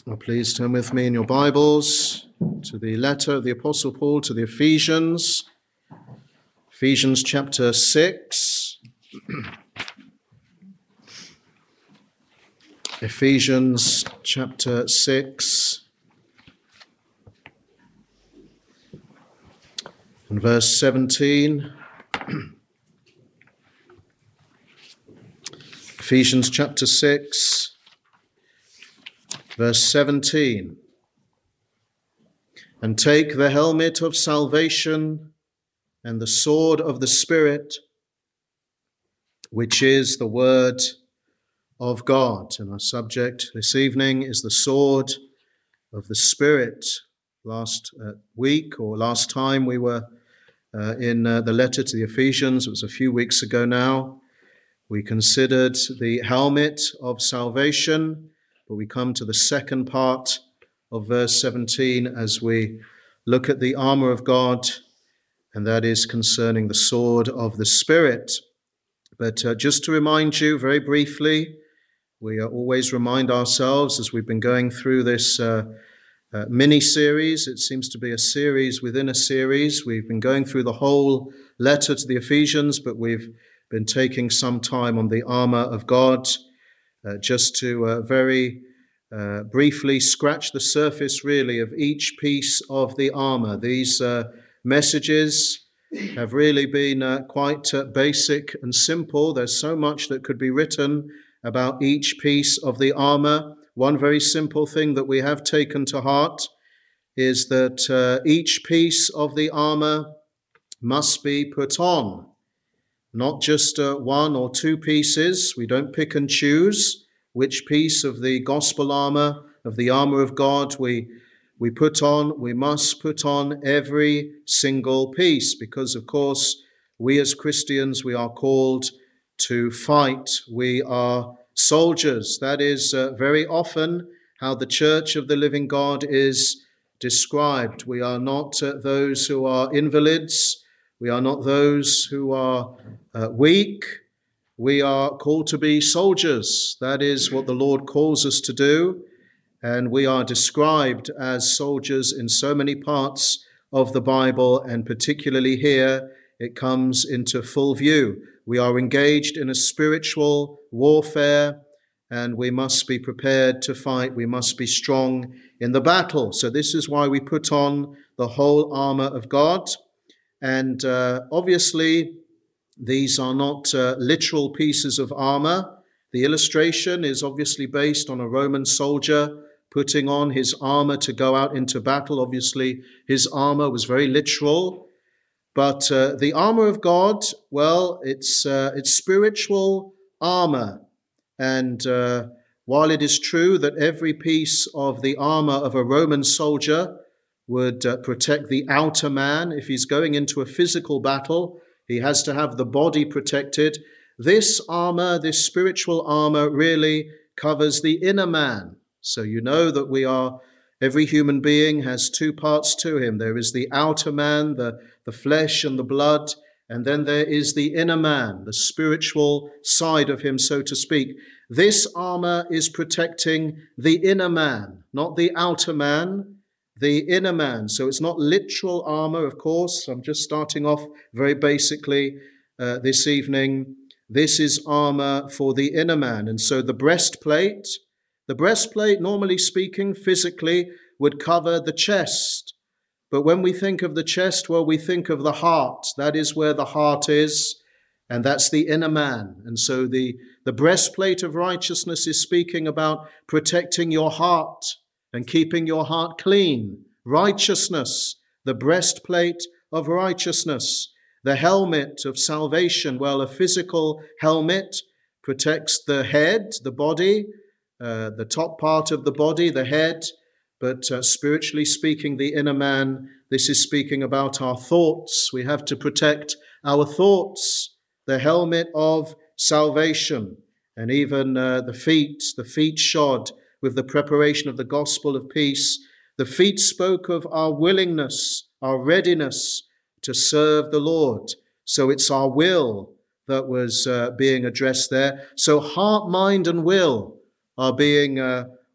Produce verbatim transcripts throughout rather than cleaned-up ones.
Well, please turn with me in your Bibles to the letter of the Apostle Paul to the Ephesians, Ephesians chapter six. Ephesians chapter six and verse seventeen. Ephesians chapter six, verse seventeen. And take the helmet of salvation and the sword of the Spirit, which is the word of God. And our subject this evening is the sword of the Spirit. Last uh, week or last time we were uh, in uh, the letter to the Ephesians, it was a few weeks ago now, we considered the helmet of salvation, but we come to the second part of verse seventeen as we look at the armor of God, and that is concerning the sword of the Spirit. But uh, just to remind you very briefly, we uh, always remind ourselves as we've been going through this uh, uh, mini-series, it seems to be a series within a series. We've been going through the whole letter to the Ephesians, but we've been taking some time on the armor of God, uh, just to uh, very uh, briefly scratch the surface really of each piece of the armor. These uh, messages have really been uh, quite uh, basic and simple. There's so much that could be written about each piece of the armor. One very simple thing that we have taken to heart is that uh, each piece of the armor must be put on. Not just uh, one or two pieces. We don't pick and choose which piece of the gospel armor, of the armor of God we we put on. We must put on every single piece because, of course, we as Christians, we are called to fight. We are soldiers. That is uh, very often how the church of the living God is described. We are not uh, those who are invalids. We are not those who are uh, weak. We are called to be soldiers. That is what the Lord calls us to do. And we are described as soldiers in so many parts of the Bible, and particularly here, it comes into full view. We are engaged in a spiritual warfare, and we must be prepared to fight. We must be strong in the battle. So this is why we put on the whole armor of God. And uh, obviously, these are not uh, literal pieces of armor. The illustration is obviously based on a Roman soldier putting on his armor to go out into battle. Obviously, his armor was very literal. But uh, the armor of God, well, it's, uh, it's spiritual armor. And uh, while it is true that every piece of the armor of a Roman soldier would uh, protect the outer man, if he's going into a physical battle, he has to have the body protected. This armor, this spiritual armor, really covers the inner man. So you know that we are, every human being has two parts to him. There is the outer man, the, the flesh and the blood, and then there is the inner man, the spiritual side of him, so to speak. This armor is protecting the inner man, not the outer man, the inner man. So it's not literal armor, of course. I'm just starting off very basically uh, this evening. This is armor for the inner man. And so the breastplate, the breastplate, normally speaking, physically, would cover the chest. But when we think of the chest, well, we think of the heart. That is where the heart is, and that's the inner man. And so the, the breastplate of righteousness is speaking about protecting your heart and keeping your heart clean. Righteousness, the breastplate of righteousness. The helmet of salvation, well, a physical helmet protects the head, the body, uh, the top part of the body, the head. But uh, spiritually speaking, the inner man, this is speaking about our thoughts. We have to protect our thoughts, the helmet of salvation, and even uh, the feet, the feet shod with the preparation of the gospel of peace. The feet spoke of our willingness, our readiness to serve the Lord. So it's our will that was uh, being addressed there. So heart, mind, and will are being uh,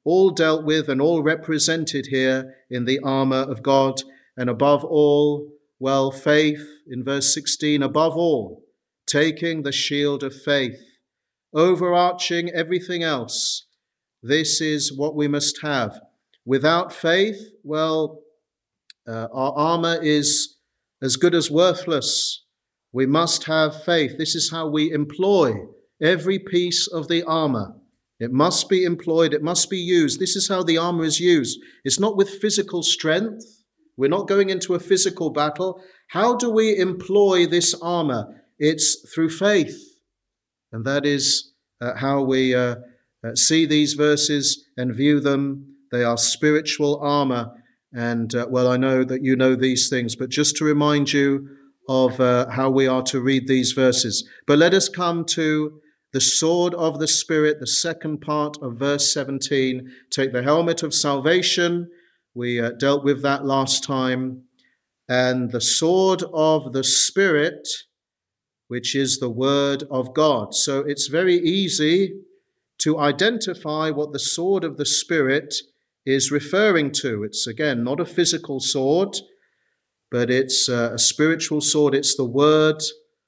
all dealt with and all represented here in the armor of God. And above all, well, faith, in verse sixteen, above all, taking the shield of faith, overarching everything else. This is what we must have. Without faith, well, uh, our armor is as good as worthless. We must have faith. This is how we employ every piece of the armor. It must be employed. It must be used. This is how the armor is used. It's not with physical strength. We're not going into a physical battle. How do we employ this armor? It's through faith. And that is uh, how we uh, uh, see these verses and view them. They are spiritual armor. And, uh, well, I know that you know these things, but just to remind you of uh, how we are to read these verses. But let us come to the sword of the Spirit, the second part of verse seventeen. Take the helmet of salvation. We uh, dealt with that last time. And the sword of the Spirit, which is the word of God. So it's very easy to identify what the sword of the Spirit is referring to. It's, again, not a physical sword, but it's uh, a spiritual sword. It's the word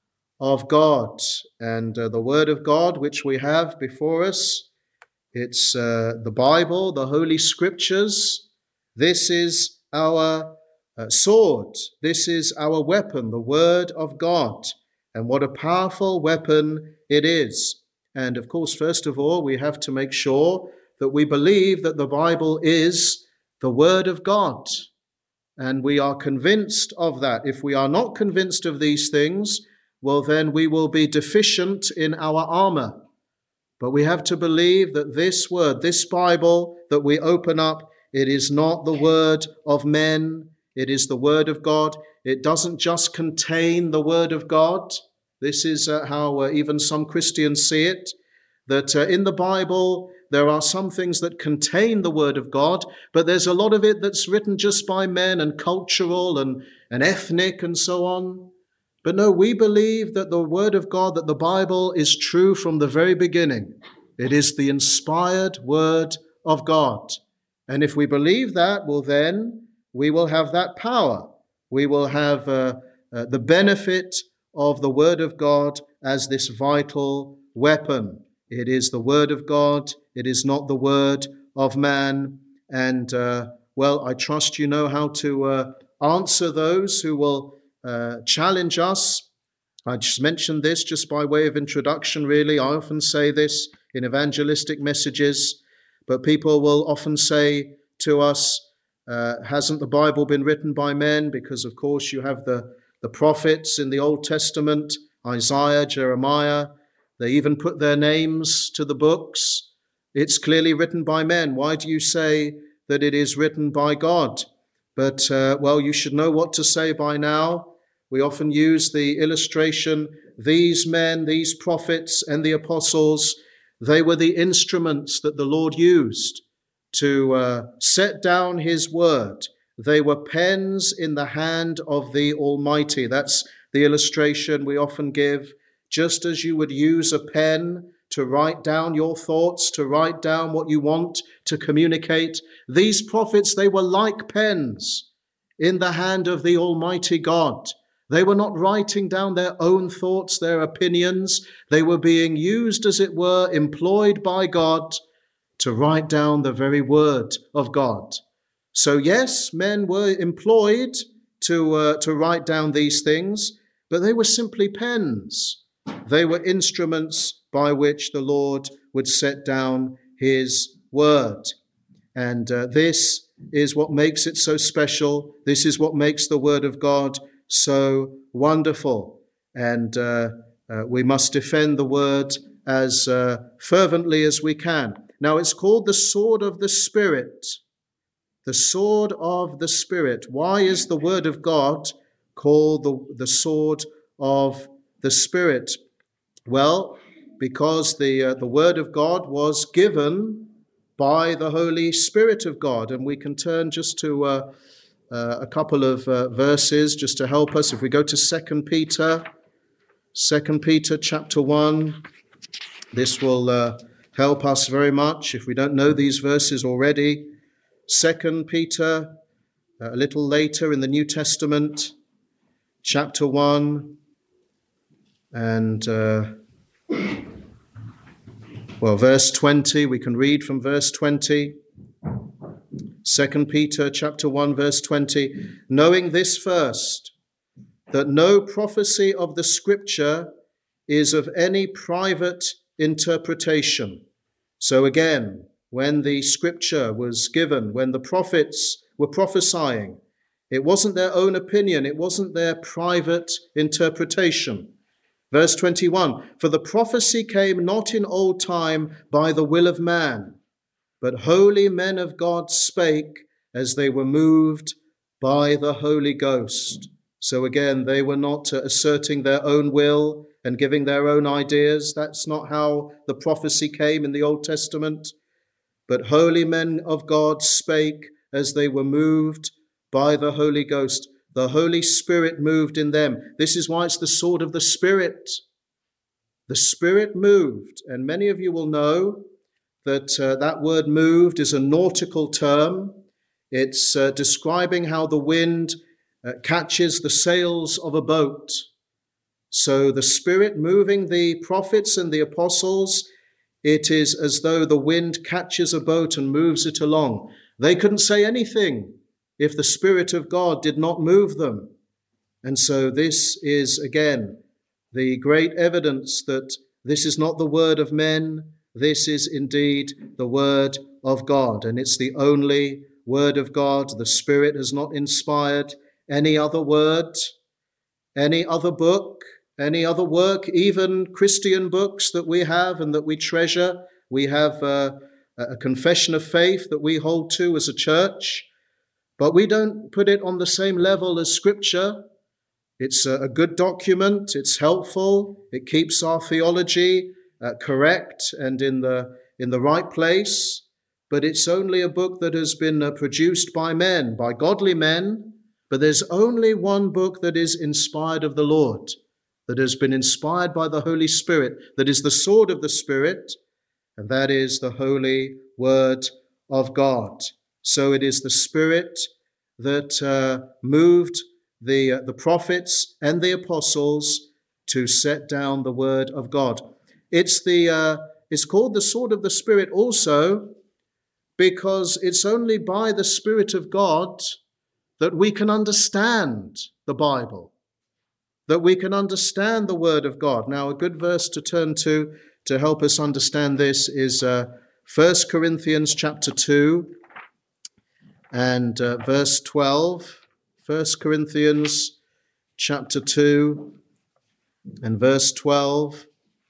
of God. And uh, the word of God, which we have before us, it's uh, the Bible, the Holy Scriptures. This is our uh, sword. This is our weapon, the word of God. And what a powerful weapon it is. And of course, first of all, we have to make sure that we believe that the Bible is the word of God. And we are convinced of that. If we are not convinced of these things, well, then we will be deficient in our armor. But we have to believe that this word, this Bible that we open up, it is not the word of men. It is the word of God. It doesn't just contain the word of God. This is uh, how uh, even some Christians see it, that uh, in the Bible there are some things that contain the word of God, but there's a lot of it that's written just by men and cultural and, and ethnic and so on. But no, we believe that the word of God, that the Bible is true from the very beginning. It is the inspired word of God. And if we believe that, well then we will have that power. We will have uh, uh, the benefit of the word of God as this vital weapon. It is the word of God. It is not the word of man. And, uh, well, I trust you know how to uh, answer those who will uh, challenge us. I just mentioned this just by way of introduction, really. I often say this in evangelistic messages, but people will often say to us, uh, hasn't the Bible been written by men? Because, of course, you have the, the prophets in the Old Testament, Isaiah, Jeremiah. They even put their names to the books. It's clearly written by men. Why do you say that it is written by God? But, uh, well, you should know what to say by now. We often use the illustration, these men, these prophets and the apostles, they were the instruments that the Lord used to uh, set down his word. They were pens in the hand of the Almighty. That's the illustration we often give. Just as you would use a pen to write down your thoughts, to write down what you want to communicate, these prophets, they were like pens in the hand of the Almighty God. They were not writing down their own thoughts, their opinions. They were being used, as it were, employed by God to write down the very word of God. So yes, men were employed to, uh, to write down these things, but they were simply pens. They were instruments by which the Lord would set down his word. And uh, this is what makes it so special. This is what makes the word of God so wonderful. And uh, uh, we must defend the word as uh, fervently as we can. Now, it's called the sword of the Spirit. The sword of the Spirit. Why is the word of God called the, the sword of the Spirit? Well, because the, uh, the word of God was given by the Holy Spirit of God. And we can turn just to uh, uh, a couple of uh, verses just to help us. If we go to Second Peter, Second Peter chapter one, this will uh, help us very much if we don't know these verses already. Second Peter, a little later in the New Testament, chapter one, and uh, well, verse twenty, we can read from verse twenty. Second Peter chapter one, verse twenty, knowing this first, that no prophecy of the Scripture is of any private interpretation. So again, when the Scripture was given, when the prophets were prophesying, it wasn't their own opinion, it wasn't their private interpretation. Verse twenty-one, for the prophecy came not in old time by the will of man, but holy men of God spake as they were moved by the Holy Ghost. So again, they were not uh, asserting their own will and giving their own ideas. That's not how the prophecy came in the Old Testament. But holy men of God spake as they were moved by the Holy Ghost. The Holy Spirit moved in them. This is why it's the sword of the Spirit. The Spirit moved. And many of you will know that uh, that word moved is a nautical term. It's uh, describing how the wind uh, catches the sails of a boat. So the Spirit moving the prophets and the apostles, it is as though the wind catches a boat and moves it along. They couldn't say anything if the Spirit of God did not move them. And so this is, again, the great evidence that this is not the word of men, this is indeed the word of God. And it's the only word of God. The Spirit has not inspired any other word, any other book, any other work, even Christian books that we have and that we treasure. We have uh, a confession of faith that we hold to as a church, but we don't put it on the same level as Scripture. It's a, a good document, it's helpful, it keeps our theology uh, correct and in the, in the right place, but it's only a book that has been uh, produced by men, by godly men, but there's only one book that is inspired of the Lord, that has been inspired by the Holy Spirit, that is the sword of the Spirit, and that is the Holy Word of God. So it is the Spirit that uh, moved the, uh, the prophets and the apostles to set down the Word of God. It's, the, uh, it's called the sword of the Spirit also because it's only by the Spirit of God that we can understand the Bible, that we can understand the Word of God. Now, a good verse to turn to to help us understand this is uh, First Corinthians chapter two and uh, verse twelve. First Corinthians chapter two and verse twelve.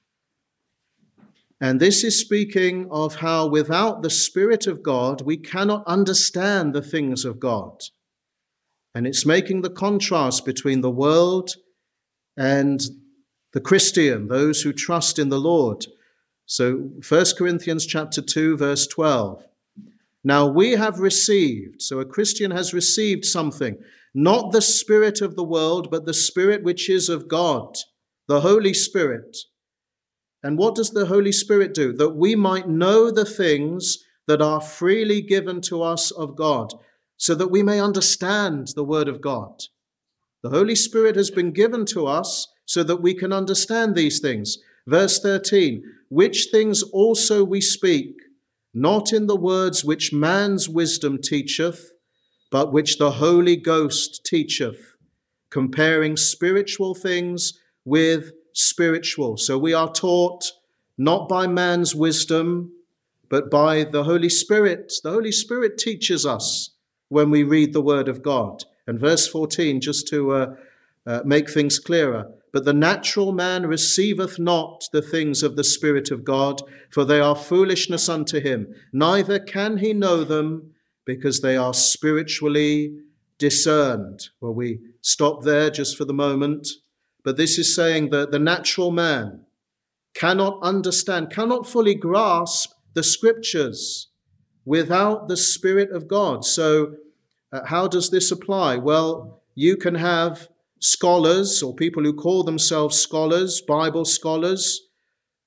And this is speaking of how without the Spirit of God, we cannot understand the things of God. And it's making the contrast between the world and the Christian, those who trust in the Lord. So First Corinthians chapter two, verse twelve. Now we have received, so a Christian has received something, not the spirit of the world, but the Spirit which is of God, the Holy Spirit. And what does the Holy Spirit do? That we might know the things that are freely given to us of God, so that we may understand the Word of God. The Holy Spirit has been given to us so that we can understand these things. Verse thirteen, which things also we speak, not in the words which man's wisdom teacheth, but which the Holy Ghost teacheth, comparing spiritual things with spiritual. So we are taught not by man's wisdom, but by the Holy Spirit. The Holy Spirit teaches us when we read the Word of God. And verse fourteen, just to uh, uh, make things clearer, but the natural man receiveth not the things of the Spirit of God, for they are foolishness unto him. Neither can he know them, because they are spiritually discerned. Well, we stop there just for the moment. But this is saying that the natural man cannot understand, cannot fully grasp the Scriptures without the Spirit of God. So uh, how does this apply? Well, you can have scholars or people who call themselves scholars, Bible scholars,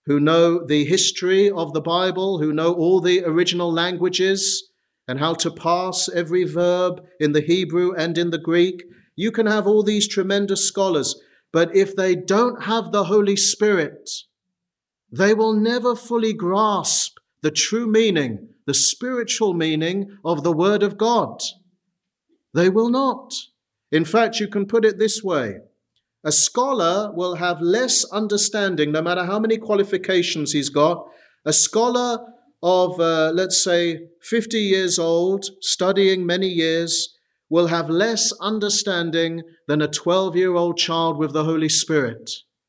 who know the history of the Bible, who know all the original languages and how to parse every verb in the Hebrew and in the Greek. You can have all these tremendous scholars, but if they don't have the Holy Spirit, they will never fully grasp the true meaning, the spiritual meaning of the Word of God. They will not. In fact, you can put it this way. A scholar will have less understanding, no matter how many qualifications he's got. A scholar of, uh, let's say, fifty years old, studying many years, will have less understanding than a twelve-year-old child with the Holy Spirit.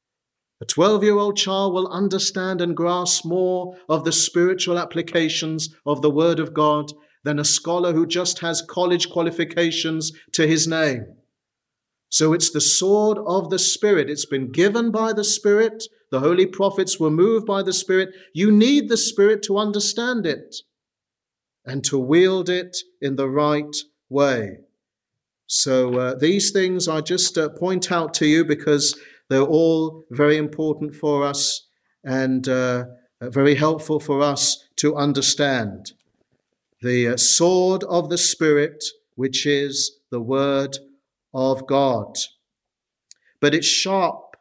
A twelve-year-old child will understand and grasp more of the spiritual applications of the Word of God than a scholar who just has college qualifications to his name. So it's the sword of the Spirit. It's been given by the Spirit. The holy prophets were moved by the Spirit. You need the Spirit to understand it and to wield it in the right way. So uh, these things I just uh, point out to you because they're all very important for us and uh, very helpful for us to understand. The uh, sword of the Spirit, which is the Word of God. But it's sharp.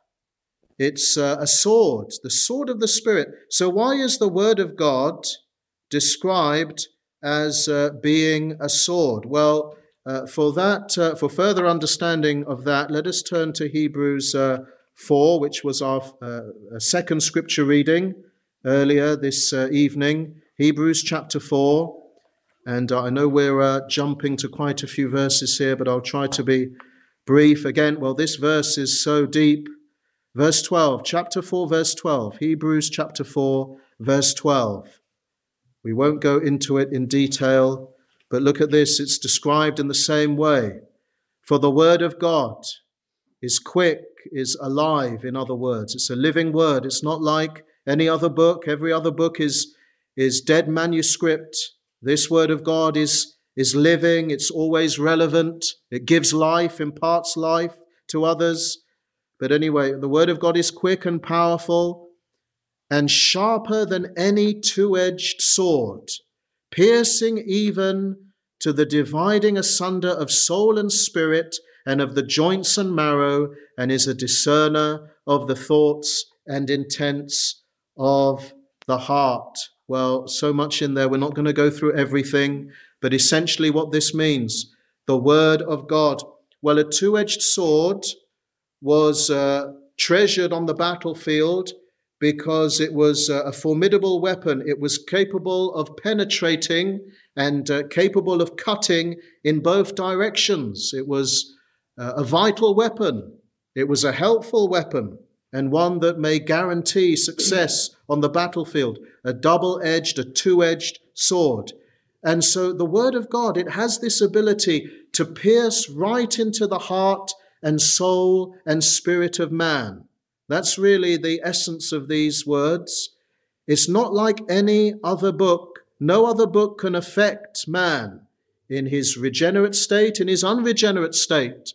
It's uh, a sword, the sword of the Spirit. So why is the Word of God described as uh, being a sword? Well, uh, for that, uh, for further understanding of that, let us turn to Hebrews uh, four, which was our uh, second scripture reading earlier this uh, evening. Hebrews chapter four. And I know we're uh, jumping to quite a few verses here, but I'll try to be brief. Again, well, this verse is so deep. Verse twelve, chapter four, verse twelve. Hebrews chapter four, verse twelve. We won't go into it in detail, but look at this. It's described in the same way. For the word of God is quick, is alive, in other words. It's a living word. It's not like any other book. Every other book is, is dead manuscript. This word of God is, is living. It's always relevant. It gives life, imparts life to others. But anyway, the word of God is quick and powerful and sharper than any two-edged sword, piercing even to the dividing asunder of soul and spirit and of the joints and marrow, and is a discerner of the thoughts and intents of the heart. Well, so much in there. We're not going to go through everything, but essentially what this means, the word of God. Well, a two-edged sword was uh, treasured on the battlefield because it was uh, a formidable weapon. It was capable of penetrating and uh, capable of cutting in both directions. It was uh, a vital weapon. It was a helpful weapon, and one that may guarantee success on the battlefield, a double-edged, a two-edged sword. And so the word of God, it has this ability to pierce right into the heart and soul and spirit of man. That's really the essence of these words. It's not like any other book. No other book can affect man in his regenerate state, in his unregenerate state.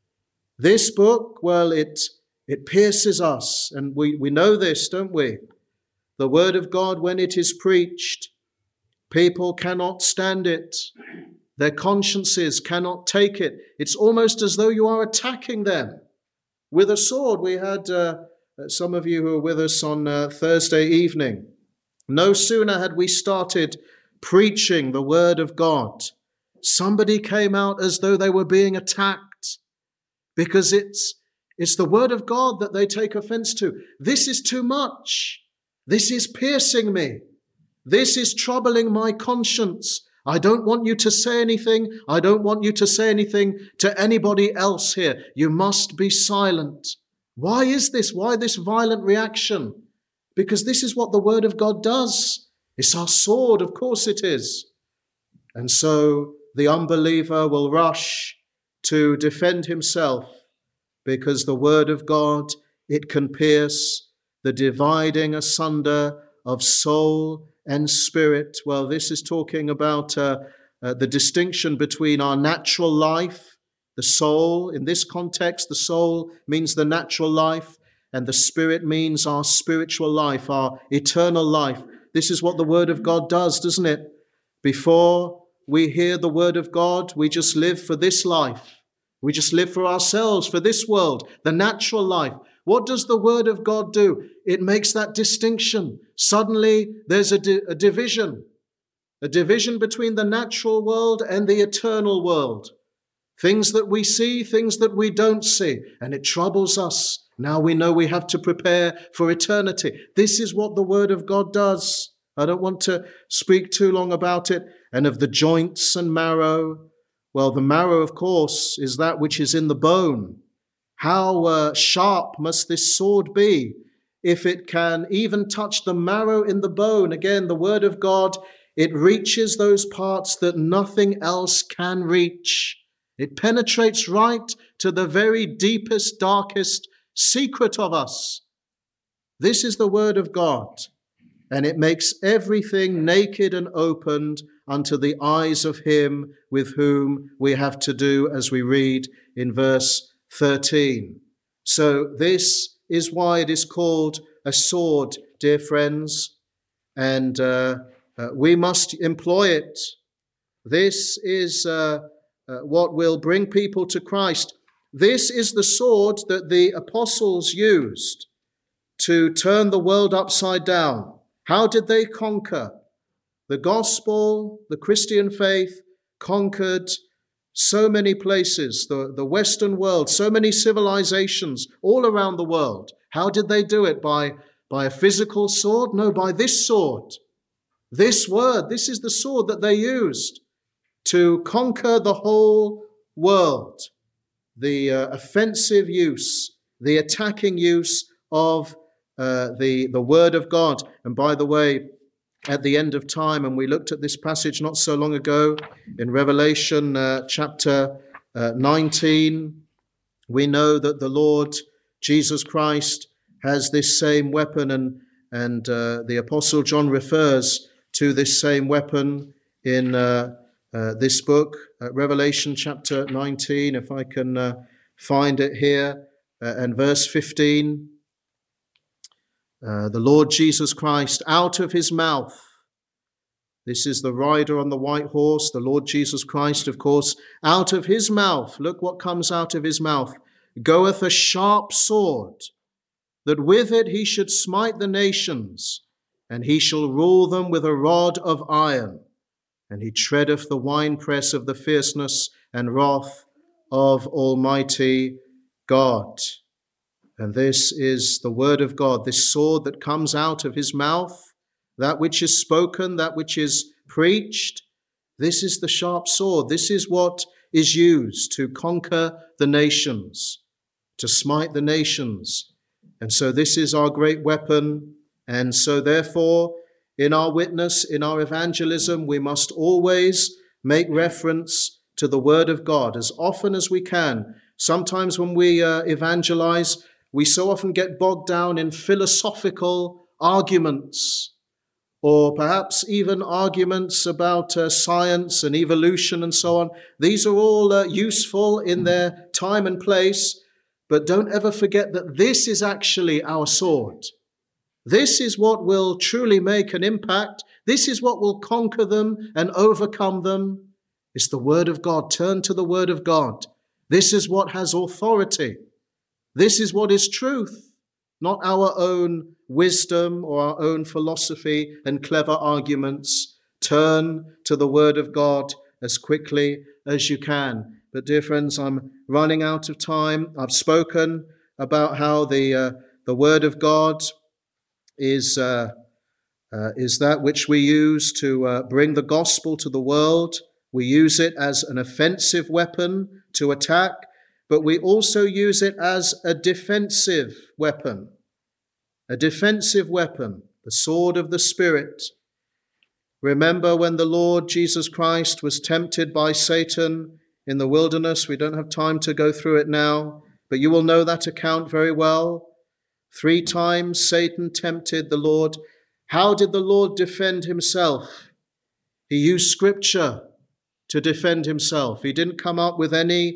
This book, well, it It pierces us, and we, we know this, don't we? The word of God, when it is preached, people cannot stand it. Their consciences cannot take it. It's almost as though you are attacking them with a sword. We had uh, some of you who were with us on uh, Thursday evening. No sooner had we started preaching the word of God, somebody came out as though they were being attacked because it's It's the word of God that they take offense to. This is too much. This is piercing me. This is troubling my conscience. I don't want you to say anything. I don't want you to say anything to anybody else here. You must be silent. Why is this? Why this violent reaction? Because this is what the word of God does. It's our sword, of course it is. And so the unbeliever will rush to defend himself, because the word of God, it can pierce the dividing asunder of soul and spirit. Well, this is talking about uh, uh, the distinction between our natural life, the soul. In this context, the soul means the natural life, and the Spirit means our spiritual life, our eternal life. This is what the Word of God does, doesn't it? Before we hear the Word of God, we just live for this life. We just live for ourselves, for this world, the natural life. What does the Word of God do? It makes that distinction. Suddenly there's a, di- a division, a division between the natural world and the eternal world. Things that we see, things that we don't see, and it troubles us. Now we know we have to prepare for eternity. This is what the Word of God does. I don't want to speak too long about it. And of the joints and marrow, well, the marrow, of course, is that which is in the bone. How uh, sharp must this sword be if it can even touch the marrow in the bone? Again, the Word of God, it reaches those parts that nothing else can reach. It penetrates right to the very deepest, darkest secret of us. This is the Word of God, and it makes everything naked and opened unto the eyes of him with whom we have to do, as we read in verse thirteen. So this is why it is called a sword, dear friends, and uh, uh, we must employ it. This is uh, uh, what will bring people to Christ. This is the sword that the apostles used to turn the world upside down. How did they conquer? The gospel, the Christian faith, conquered so many places, the, the Western world, so many civilizations all around the world. How did they do it? By, by a physical sword? No, by this sword. This word, this is the sword that they used to conquer the whole world. The uh, offensive use, the attacking use of uh, the, the Word of God. And by the way, at the end of time, and we looked at this passage not so long ago in Revelation uh, chapter uh, nineteen, we know that the Lord Jesus Christ has this same weapon, and, and uh, the Apostle John refers to this same weapon in uh, uh, this book, uh, Revelation chapter nineteen, if I can uh, find it here, uh, and verse fifteen. Uh, the Lord Jesus Christ, out of his mouth, this is the rider on the white horse, the Lord Jesus Christ, of course, out of his mouth, look what comes out of his mouth, goeth a sharp sword, that with it he should smite the nations, and he shall rule them with a rod of iron, and he treadeth the winepress of the fierceness and wrath of Almighty God. And this is the word of God, this sword that comes out of his mouth, that which is spoken, that which is preached. This is the sharp sword. This is what is used to conquer the nations, to smite the nations. And so this is our great weapon. And so therefore, in our witness, in our evangelism, we must always make reference to the word of God as often as we can. Sometimes when we uh, evangelize, we so often get bogged down in philosophical arguments, or perhaps even arguments about uh, science and evolution and so on. These are all uh, useful in their time and place, but don't ever forget that this is actually our sword. This is what will truly make an impact. This is what will conquer them and overcome them. It's the word of God. Turn to the word of God. This is what has authority. This is what is truth, not our own wisdom or our own philosophy and clever arguments. Turn to the word of God as quickly as you can. But dear friends, I'm running out of time. I've spoken about how the uh, the word of God is uh, uh, is that which we use to uh, bring the gospel to the world. We use it as an offensive weapon to attack, but we also use it as a defensive weapon. A defensive weapon, the sword of the Spirit. Remember when the Lord Jesus Christ was tempted by Satan in the wilderness? We don't have time to go through it now, but you will know that account very well. Three times Satan tempted the Lord. How did the Lord defend himself? He used Scripture to defend himself. He didn't come up with any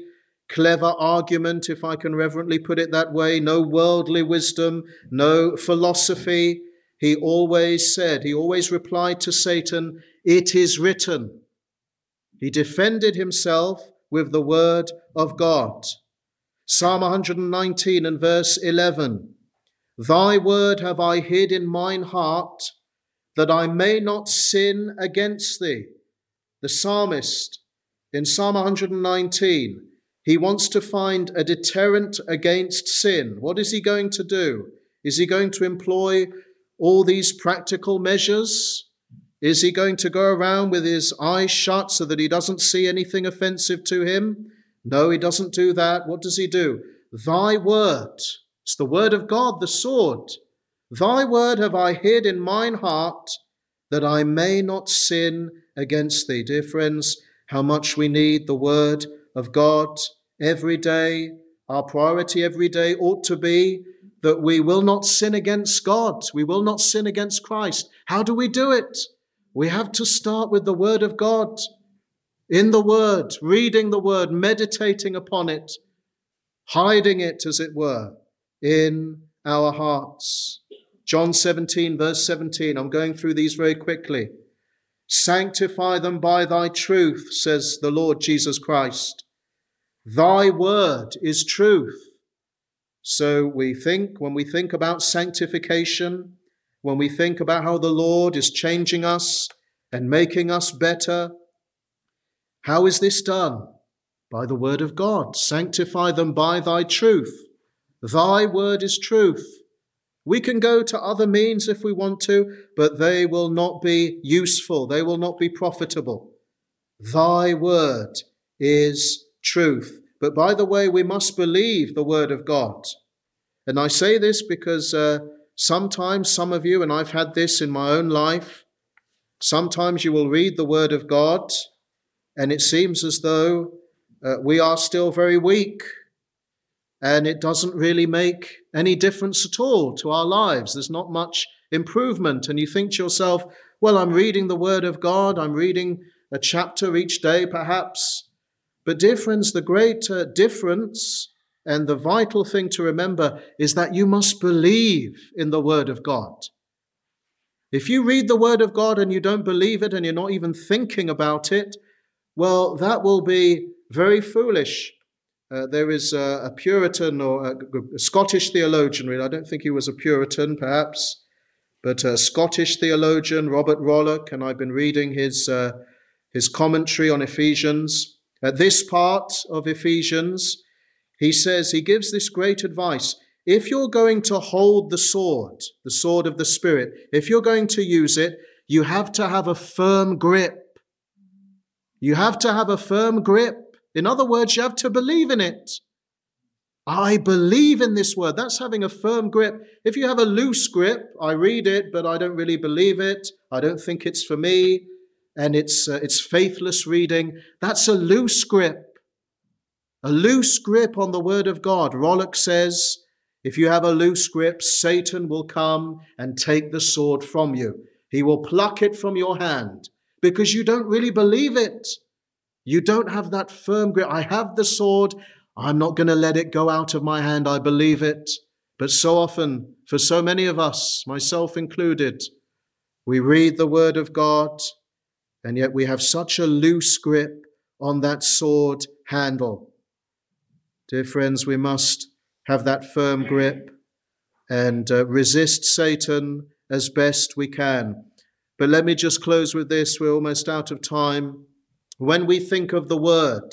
clever argument, if I can reverently put it that way, no worldly wisdom, no philosophy. He always said, he always replied to Satan, "It is written." He defended himself with the word of God. Psalm one nineteen and verse eleven, "Thy word have I hid in mine heart, that I may not sin against thee." The psalmist in Psalm one nineteen, he wants to find a deterrent against sin. What is he going to do? Is he going to employ all these practical measures? Is he going to go around with his eyes shut so that he doesn't see anything offensive to him? No, he doesn't do that. What does he do? Thy word, it's the word of God, the sword. Thy word have I hid in mine heart, that I may not sin against thee. Dear friends, how much we need the word of God every day. Our priority every day ought to be that we will not sin against God. We will not sin against Christ. How do we do it? We have to start with the word of God. In the word, reading the word, meditating upon it, hiding it, as it were, in our hearts. John seventeen, verse seventeen. I'm going through these very quickly. "Sanctify them by thy truth," says the Lord Jesus Christ. "Thy word is truth." So we think, when we think about sanctification, when we think about how the Lord is changing us and making us better, how is this done? By the word of God. Sanctify them by thy truth. Thy word is truth. We can go to other means if we want to, but they will not be useful. They will not be profitable. Thy word is truth. But by the way, we must believe the word of God. And I say this because uh, sometimes some of you, and I've had this in my own life, sometimes you will read the word of God and it seems as though uh, we are still very weak and it doesn't really make any difference at all to our lives. There's not much improvement. And you think to yourself, well, I'm reading the word of God. I'm reading a chapter each day, perhaps. But dear friends, the great uh, difference and the vital thing to remember is that you must believe in the word of God. If you read the word of God and you don't believe it and you're not even thinking about it, well, that will be very foolish. Uh, there is a, a Puritan or a, a Scottish theologian, really. I don't think he was a Puritan, perhaps, but a Scottish theologian, Robert Rollock, and I've been reading his uh, his commentary on Ephesians. At this part of Ephesians, he says, he gives this great advice. If you're going to hold the sword, the sword of the Spirit, if you're going to use it, you have to have a firm grip. You have to have a firm grip. In other words, you have to believe in it. I believe in this word. That's having a firm grip. If you have a loose grip, I read it, but I don't really believe it. I don't think it's for me. And it's uh, it's faithless reading. That's a loose grip. A loose grip on the word of God. Rollock says, if you have a loose grip, Satan will come and take the sword from you. He will pluck it from your hand because you don't really believe it. You don't have that firm grip. I have the sword. I'm not going to let it go out of my hand. I believe it. But so often, for so many of us, myself included, we read the word of God, and yet we have such a loose grip on that sword handle. Dear friends, we must have that firm grip and uh, resist Satan as best we can. But let me just close with this. We're almost out of time. When we think of the word,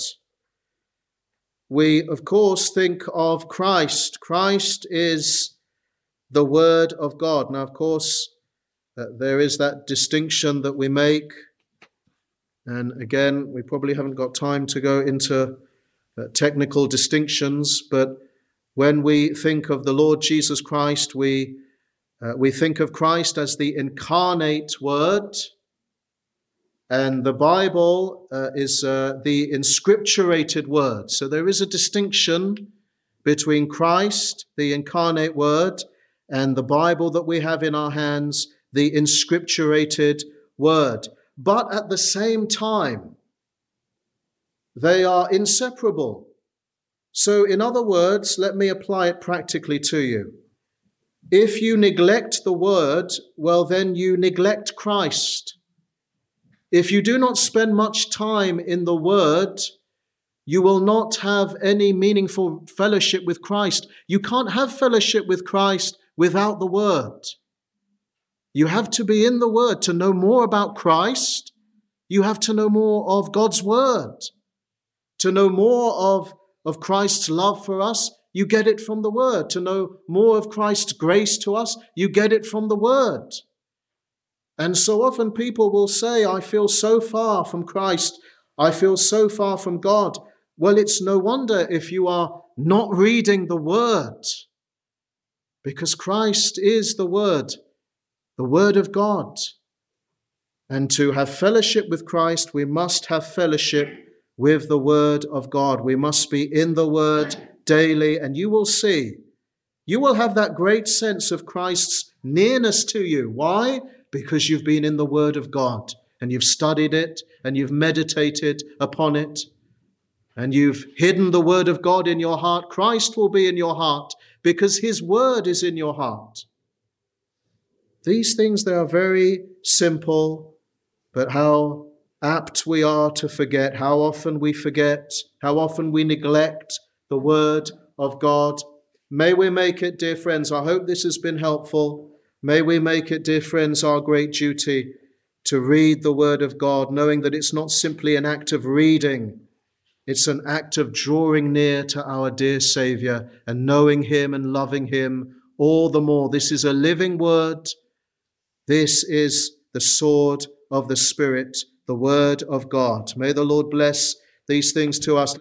we, of course, think of Christ. Christ is the word of God. Now, of course, uh, there is that distinction that we make. And again, we probably haven't got time to go into uh, technical distinctions, but when we think of the Lord Jesus Christ, we uh, we think of Christ as the incarnate word. And the Bible uh, is uh, the inscripturated word. So there is a distinction between Christ, the incarnate word, and the Bible that we have in our hands, the inscripturated word. But at the same time, they are inseparable. So, in other words, let me apply it practically to you. If you neglect the word, well, then you neglect Christ. If you do not spend much time in the word, you will not have any meaningful fellowship with Christ. You can't have fellowship with Christ without the word. You have to be in the word to know more about Christ. You have to know more of God's word. To know more of, of Christ's love for us, you get it from the word. To know more of Christ's grace to us, you get it from the word. And so often people will say, I feel so far from Christ. I feel so far from God. Well, it's no wonder if you are not reading the word, because Christ is the word, the word of God. And to have fellowship with Christ, we must have fellowship with the word of God. We must be in the word daily, and you will see, you will have that great sense of Christ's nearness to you. Why? Because you've been in the word of God, and you've studied it, and you've meditated upon it, and you've hidden the word of God in your heart. Christ will be in your heart because his word is in your heart. These things, they are very simple, but how apt we are to forget, how often we forget, how often we neglect the word of God. May we make it, dear friends, I hope this has been helpful. May we make it, dear friends, our great duty to read the word of God, knowing that it's not simply an act of reading, it's an act of drawing near to our dear Savior and knowing him and loving him all the more. This is a living word. This is the sword of the Spirit, the word of God. May the Lord bless these things to us.